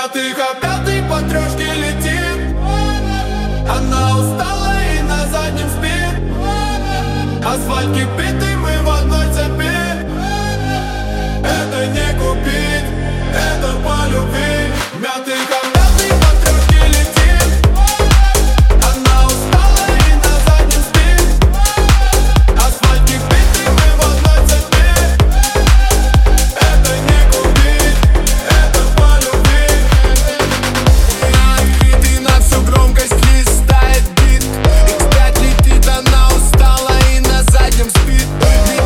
пятый по трешке летит. Она устала и на заднем спит. Асфальт кипит.